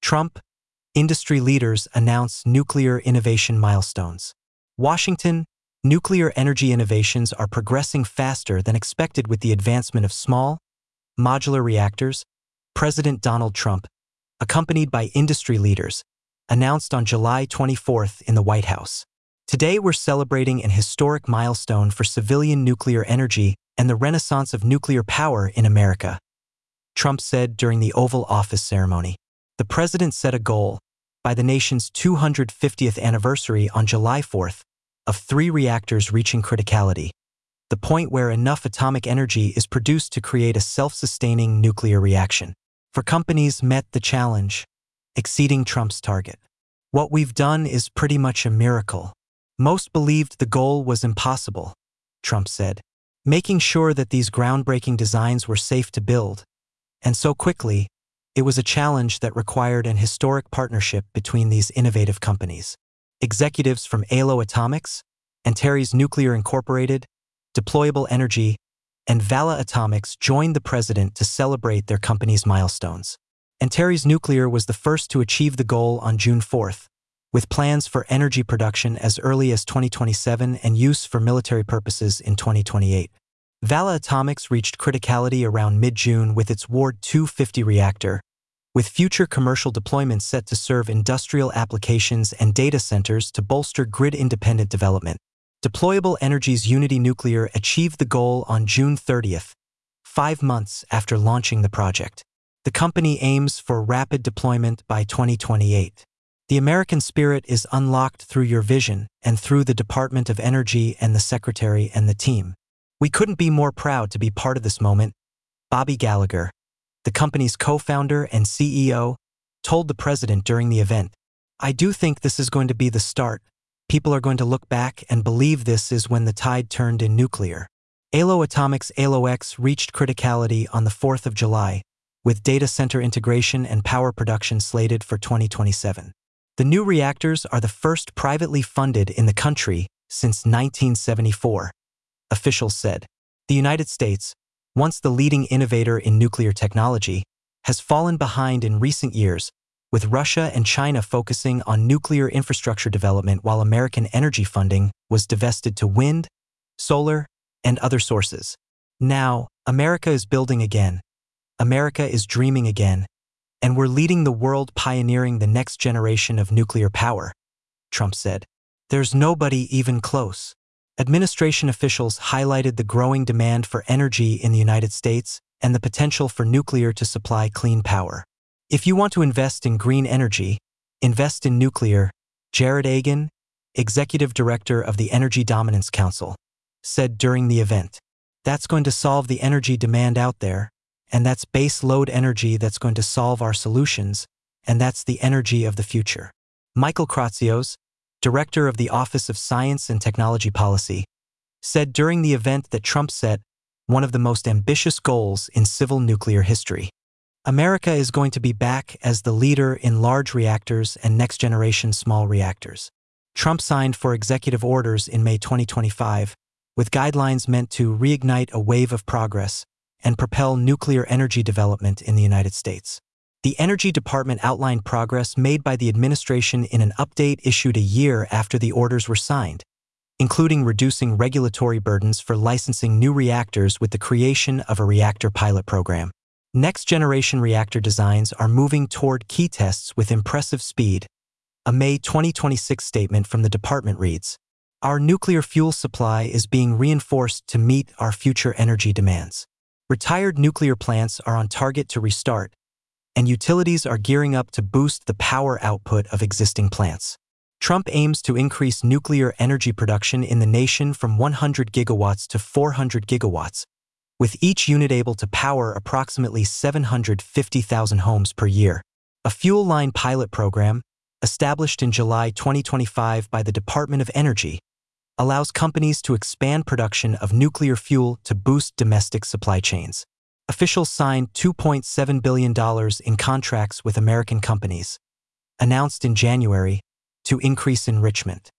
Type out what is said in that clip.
Trump, industry leaders announce nuclear innovation milestones. Washington, nuclear energy innovations are progressing faster than expected with the advancement of small, modular reactors. President Donald Trump, accompanied by industry leaders, announced on July 24th in the White House. Today we're celebrating an historic milestone for civilian nuclear energy and the renaissance of nuclear power in America, Trump said during the Oval Office ceremony. The president set a goal, by the nation's 250th anniversary on July 4th, of 3 reactors reaching criticality, the point where enough atomic energy is produced to create a self-sustaining nuclear reaction. 4 companies met the challenge, exceeding Trump's target. What we've done is pretty much a miracle. Most believed the goal was impossible, Trump said, making sure that these groundbreaking designs were safe to build. And so quickly, it was a challenge that required an historic partnership between these innovative companies. Executives from ALO Atomics, Antares Nuclear Incorporated, Deployable Energy, and Vala Atomics joined the president to celebrate their company's milestones. Antares Nuclear was the first to achieve the goal on June 4th, with plans for energy production as early as 2027 and use for military purposes in 2028. Vala Atomics reached criticality around mid-June with its Ward 250 reactor, with future commercial deployments set to serve industrial applications and data centers to bolster grid-independent development. Deployable Energy's Unity Nuclear achieved the goal on June 30th, 5 months after launching the project. The company aims for rapid deployment by 2028. The American spirit is unlocked through your vision and through the Department of Energy and the Secretary and the team. We couldn't be more proud to be part of this moment, Bobby Gallagher, the company's co-founder and CEO, told the president during the event. I do think this is going to be the start. People are going to look back and believe this is when the tide turned in nuclear. ALO Atomics ALO-X reached criticality on the 4th of July, with data center integration and power production slated for 2027. The new reactors are the first privately funded in the country since 1974, officials said. The United States, once the leading innovator in nuclear technology, has fallen behind in recent years, with Russia and China focusing on nuclear infrastructure development while American energy funding was divested to wind, solar, and other sources. Now, America is building again. America is dreaming again. And we're leading the world pioneering the next generation of nuclear power, Trump said. There's nobody even close. Administration officials highlighted the growing demand for energy in the United States and the potential for nuclear to supply clean power. If you want to invest in green energy, invest in nuclear, Jared Agan, executive director of the Energy Dominance Council, said during the event. That's going to solve the energy demand out there. And that's base load energy that's going to solve our solutions, and that's the energy of the future. Michael Kratsios, director of the Office of Science and Technology Policy, said during the event that Trump set one of the most ambitious goals in civil nuclear history. America is going to be back as the leader in large reactors and next-generation small reactors. Trump signed for executive orders in May 2025, with guidelines meant to reignite a wave of progress and propel nuclear energy development in the United States. The Energy Department outlined progress made by the administration in an update issued a year after the orders were signed, including reducing regulatory burdens for licensing new reactors with the creation of a reactor pilot program. Next-generation reactor designs are moving toward key tests with impressive speed. A May 2026 statement from the department reads, "Our nuclear fuel supply is being reinforced to meet our future energy demands. Retired nuclear plants are on target to restart, and utilities are gearing up to boost the power output of existing plants." Trump aims to increase nuclear energy production in the nation from 100 gigawatts to 400 gigawatts, with each unit able to power approximately 750,000 homes per year. A fuel line pilot program, established in July 2025 by the Department of Energy, allows companies to expand production of nuclear fuel to boost domestic supply chains. Officials signed $2.7 billion in contracts with American companies, announced in January, to increase enrichment.